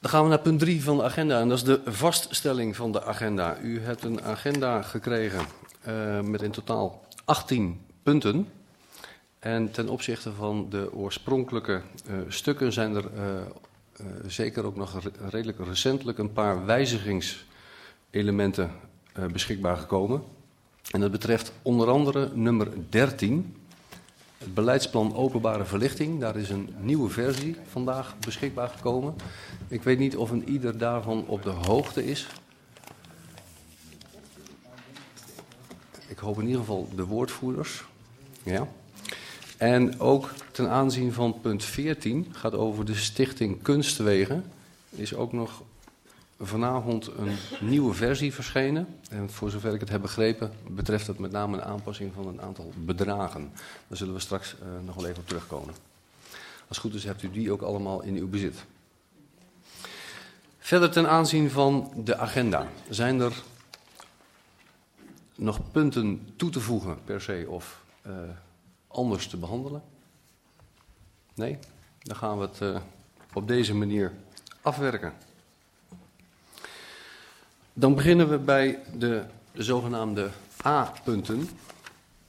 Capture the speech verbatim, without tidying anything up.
Dan gaan we naar punt drie van de agenda en dat is de vaststelling van de agenda. U hebt een agenda gekregen uh, met in totaal achttien punten. En ten opzichte van de oorspronkelijke uh, stukken zijn er uh, uh, zeker ook nog re- redelijk recentelijk een paar wijzigingselementen uh, beschikbaar gekomen. En dat betreft onder andere nummer dertien, het beleidsplan openbare verlichting. Daar is een nieuwe versie vandaag beschikbaar gekomen. Ik weet niet of een ieder daarvan op de hoogte is. Ik hoop in ieder geval de woordvoerders. Ja. En ook ten aanzien van punt veertien, gaat over de Stichting Kunstwegen, is ook nog vanavond een nieuwe versie verschenen. En voor zover ik het heb begrepen, betreft het met name een aanpassing van een aantal bedragen. Daar zullen we straks uh, nog wel even op terugkomen. Als het goed is, hebt u die ook allemaal in uw bezit. Verder ten aanzien van de agenda. Zijn er nog punten toe te voegen per se of uh, anders te behandelen? Nee? Dan gaan we het uh, op deze manier afwerken. Dan beginnen we bij de, de zogenaamde A-punten.